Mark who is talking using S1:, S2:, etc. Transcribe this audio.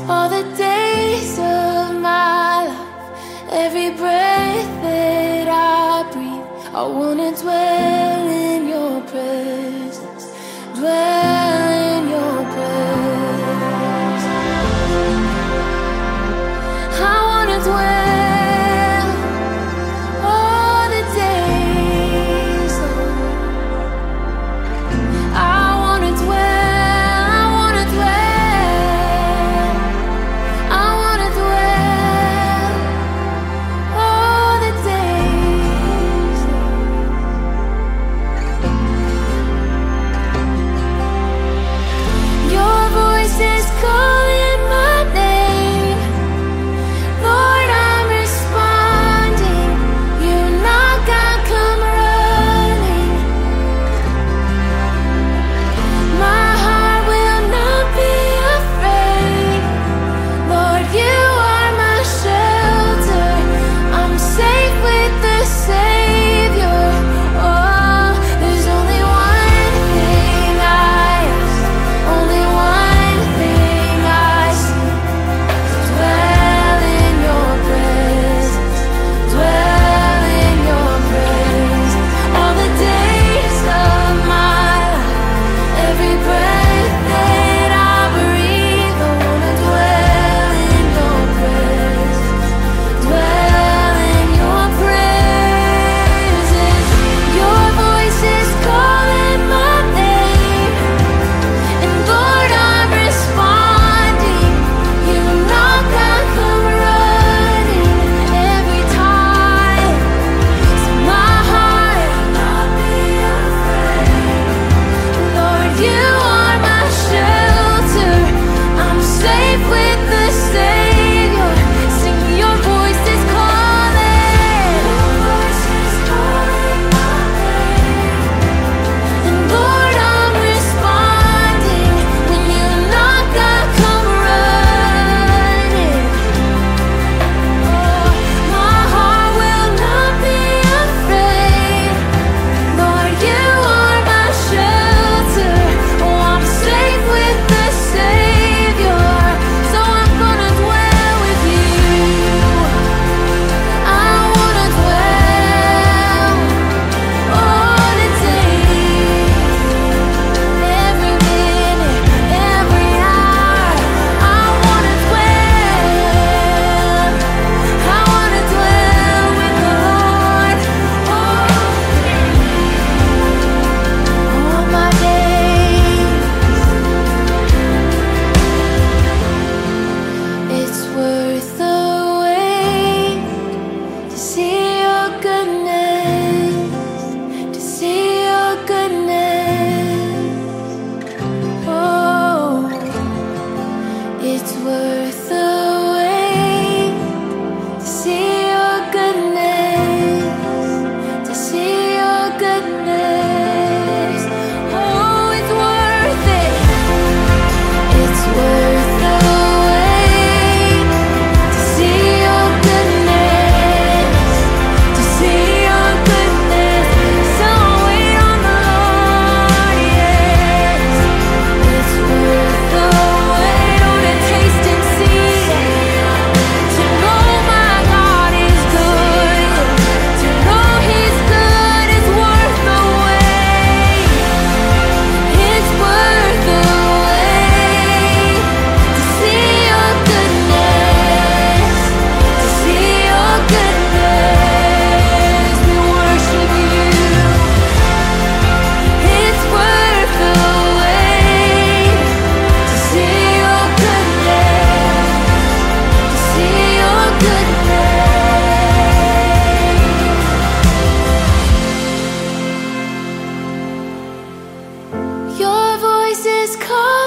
S1: all the days of my life. Every breath that I breathe, I wanna dwell in your presence, dwell in your presence. I wanna dwell all the days, Lord. I wanna dwell, I wanna dwell, I wanna dwell all the days, Lord. Your voice is calling my name, Lord, I'm responding. You knock, I come running. My heart will not be afraid. Lord, you are my shelter. I'm safe with the Savior. Oh, there's only one thing I ask, only one thing I seek: dwell in your presence, dwell in your presence. All the days of my life, every breath that I breathe, I wanna dwell in your presence, dwell in your presence. Your voice is calling my name, and Lord, I'm responding. You knock, I come running every time. So my heart will not be afraid. Lord, you are my shelter. I'm safe with the Savior. Sing, your voice is calling. Your voice is calling my name. And Lord, I'm responding. When you knock, I come running. Oh, my heart will not be afraid. Lord, you are my shelter. Oh, I'm safe with the Savior. So I'm gonna dwell with you. I wanna dwell all the days, every minute, every hour. I wanna dwell. I wanna dwell with the Lord all my days. It's worth the wait to see your goodness, to see your goodness. Oh, it's worth the wait to see your goodness, to see your goodness. Oh, it's worth it. It's worth the wait to see your goodness, to see your goodness. So wait on the Lord, yes. It's worth the wait, oh, to taste and see, to know my God is good, to know He's good is worth the wait. It's worth the wait to see your goodness, to see your goodness. We worship you. It's worth the wait to see your goodness, to see your goodness. Your voice is calling.